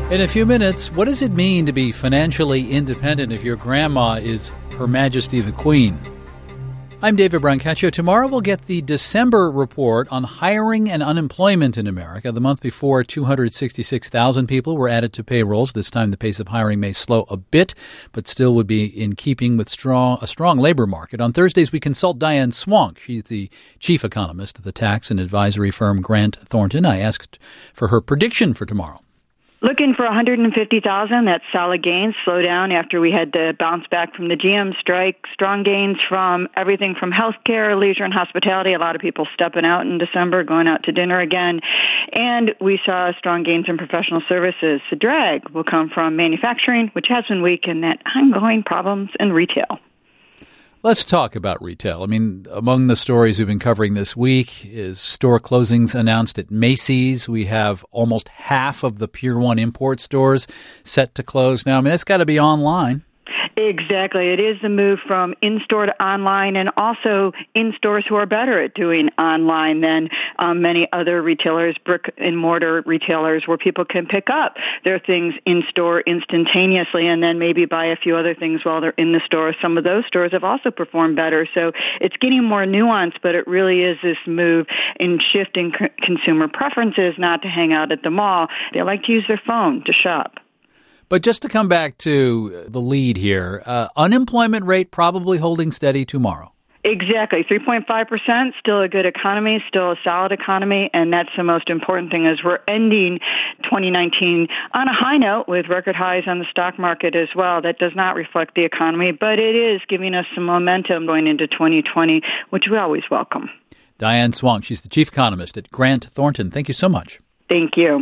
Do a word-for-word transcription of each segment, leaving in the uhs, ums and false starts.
In a few minutes, what does it mean to be financially independent if your grandma is Her Majesty the Queen? I'm David Brancaccio. Tomorrow we'll get the December report on hiring and unemployment in America. The month before, two hundred sixty-six thousand people were added to payrolls. This time the pace of hiring may slow a bit, but still would be in keeping with strong a strong labor market. On Thursdays, we consult Diane Swonk. She's the chief economist of the tax and advisory firm Grant Thornton. I asked for her prediction for tomorrow. Looking for one hundred fifty thousand, that's solid gains. Slow down after we had the bounce back from the G M strike. Strong gains from everything from healthcare, leisure, and hospitality. A lot of people stepping out in December, going out to dinner again. And we saw strong gains in professional services. The drag will come from manufacturing, which has been weak, and that ongoing problems in retail. Let's talk about retail. I mean, among the stories we've been covering this week is store closings announced at Macy's. We have almost half of the Pier one import stores set to close now. I mean, that's got to be online. Exactly. It is the move from in-store to online, and also in stores who are better at doing online than um, many other retailers, brick-and-mortar retailers, where people can pick up their things in-store instantaneously and then maybe buy a few other things while they're in the store. Some of those stores have also performed better. So it's getting more nuanced, but it really is this move in shifting c- consumer preferences not to hang out at the mall. They like to use their phone to shop. But just to come back to the lead here, uh, unemployment rate probably holding steady tomorrow. Exactly. three point five percent, still a good economy, still a solid economy, and that's the most important thing is we're ending twenty nineteen on a high note with record highs on the stock market as well. That does not reflect the economy, but it is giving us some momentum going into twenty twenty, which we always welcome. Diane Swonk, she's the chief economist at Grant Thornton. Thank you so much. Thank you.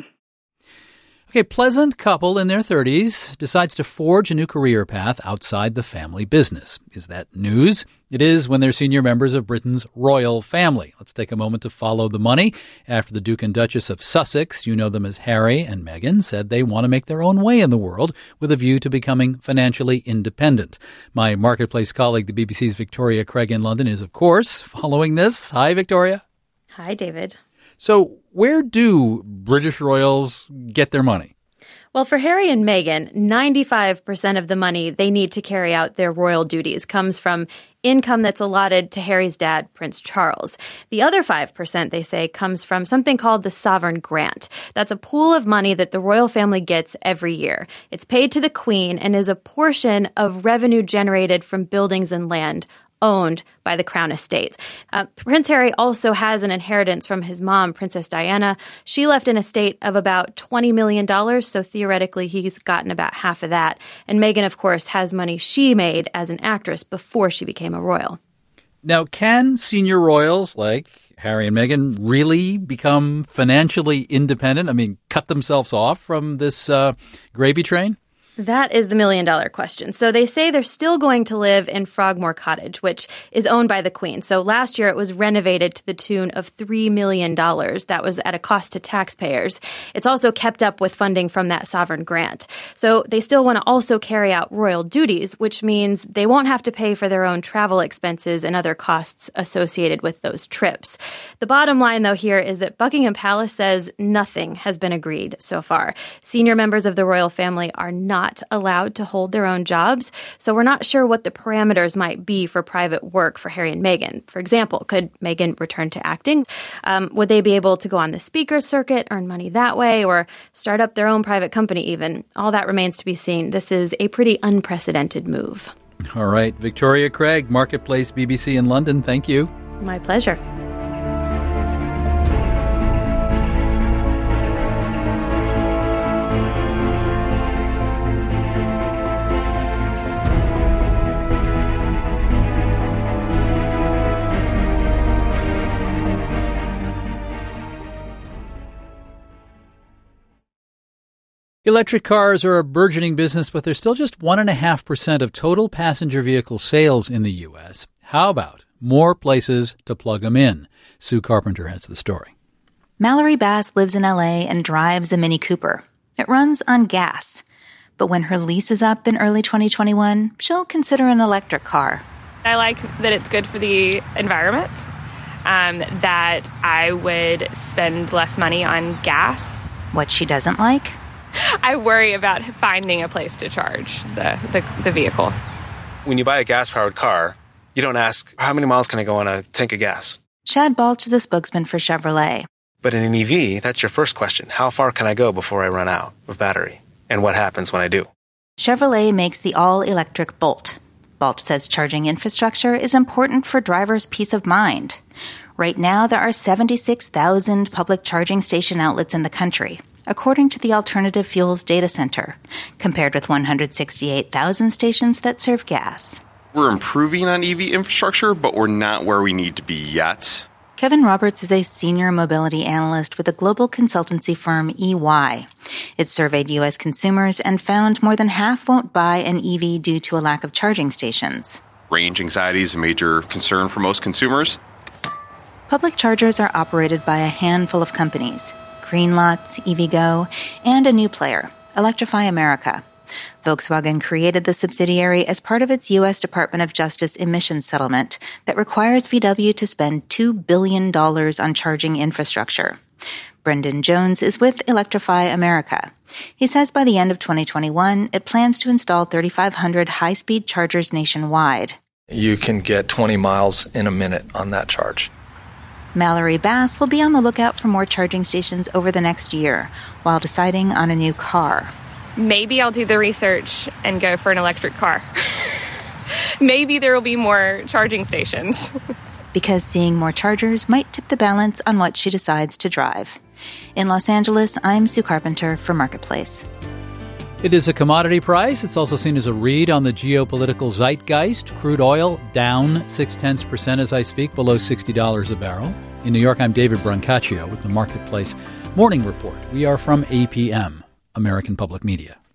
Okay, pleasant couple in their thirties decides to forge a new career path outside the family business. Is that news? It is when they're senior members of Britain's royal family. Let's take a moment to follow the money. After the Duke and Duchess of Sussex, you know them as Harry and Meghan, said they want to make their own way in the world with a view to becoming financially independent. My Marketplace colleague, the B B C's Victoria Craig in London, is, of course, following this. Hi, Victoria. Hi, David. So where do British royals get their money? Well, for Harry and Meghan, ninety-five percent of the money they need to carry out their royal duties comes from income that's allotted to Harry's dad, Prince Charles. The other five percent, they say, comes from something called the Sovereign Grant. That's a pool of money that the royal family gets every year. It's paid to the Queen and is a portion of revenue generated from buildings and land owned by the Crown Estate. Uh, Prince Harry also has an inheritance from his mom, Princess Diana. She left an estate of about twenty million dollars, so theoretically he's gotten about half of that. And Meghan, of course, has money she made as an actress before she became a royal. Now, can senior royals like Harry and Meghan really become financially independent? I mean, cut themselves off from this uh, gravy train? That is the million-dollar question. So they say they're still going to live in Frogmore Cottage, which is owned by the Queen. So last year it was renovated to the tune of three million dollars. That was at a cost to taxpayers. It's also kept up with funding from that sovereign grant. So they still want to also carry out royal duties, which means they won't have to pay for their own travel expenses and other costs associated with those trips. The bottom line, though, here is that Buckingham Palace says nothing has been agreed so far. Senior members of the royal family are not allowed to hold their own jobs, so we're not sure what the parameters might be for private work for Harry and Meghan. For example, could Meghan return to acting? Um, would they be able to go on the speaker circuit, earn money that way, or start up their own private company even? All that remains to be seen. This is a pretty unprecedented move. All right. Victoria Craig, Marketplace, B B C in London. Thank you. My pleasure. Electric cars are a burgeoning business, but they're still just one point five percent of total passenger vehicle sales in the U S. How about more places to plug them in? Sue Carpenter has the story. Mallory Bass lives in L A and drives a Mini Cooper. It runs on gas. But when her lease is up in early twenty twenty-one, she'll consider an electric car. I like that it's good for the environment, um, that I would spend less money on gas. What she doesn't like? I worry about finding a place to charge the, the, the vehicle. When you buy a gas-powered car, you don't ask, how many miles can I go on a tank of gas? Shad Balch is a spokesman for Chevrolet. But in an E V, that's your first question. How far can I go before I run out of battery? And what happens when I do? Chevrolet makes the all-electric Bolt. Balch says charging infrastructure is important for drivers' peace of mind. Right now, there are seventy-six thousand public charging station outlets in the country, according to the Alternative Fuels Data Center, compared with one hundred sixty-eight thousand stations that serve gas. We're improving on E V infrastructure, but we're not where we need to be yet. Kevin Roberts is a senior mobility analyst with the global consultancy firm E Y. It surveyed U S consumers and found more than half won't buy an E V due to a lack of charging stations. Range anxiety is a major concern for most consumers. Public chargers are operated by a handful of companies, Greenlots, EVgo, and a new player, Electrify America. Volkswagen created the subsidiary as part of its U S Department of Justice emissions settlement that requires V W to spend two billion dollars on charging infrastructure. Brendan Jones is with Electrify America. He says by the end of twenty twenty-one, it plans to install thirty-five hundred high-speed chargers nationwide. You can get twenty miles in a minute on that charge. Mallory Bass will be on the lookout for more charging stations over the next year while deciding on a new car. Maybe I'll do the research and go for an electric car. Maybe there will be more charging stations. Because seeing more chargers might tip the balance on what she decides to drive. In Los Angeles, I'm Sue Carpenter for Marketplace. It is a commodity price. It's also seen as a read on the geopolitical zeitgeist. Crude oil down six-tenths percent as I speak, below sixty dollars a barrel. In New York, I'm David Brancaccio with the Marketplace Morning Report. We are from A P M, American Public Media.